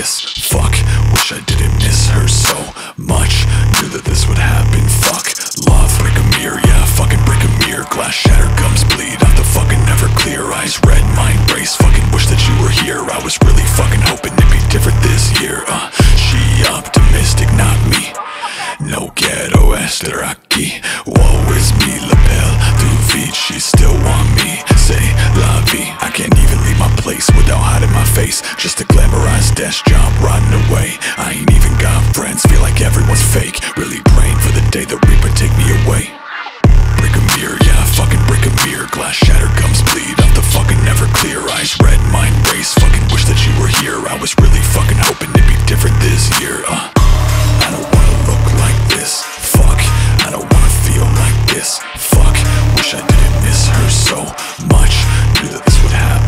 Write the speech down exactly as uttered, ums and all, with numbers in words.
this. Fuck, wish I didn't miss her so much. Knew that this would happen, fuck. Love, break a mirror, yeah, fucking break a mirror. Glass shatter, gums bleed off the fucking never clear. Eyes red, mind race, fucking wish that you were here. I was really fucking hoping it'd be different this year. Uh, she optimistic, not me. No quiero estar aquí. Woe is me, lapel through feet. She still want me, say la vie. I can't even leave my place without hiding my face. Just a glamorized desk job rotting away. I ain't even got friends, feel like everyone's fake. Really praying for the day the Reaper take me away. Break a mirror, yeah, fucking break a mirror. Glass shatter, gums bleed off the fucking never clear. Eyes red, mind race, fucking wish that you were here. I was really fucking hoping it'd be different this year. uh, I don't wanna look like this. Fuck, I don't wanna feel like this. Fuck, wish I didn't miss her so much. Knew that this would happen.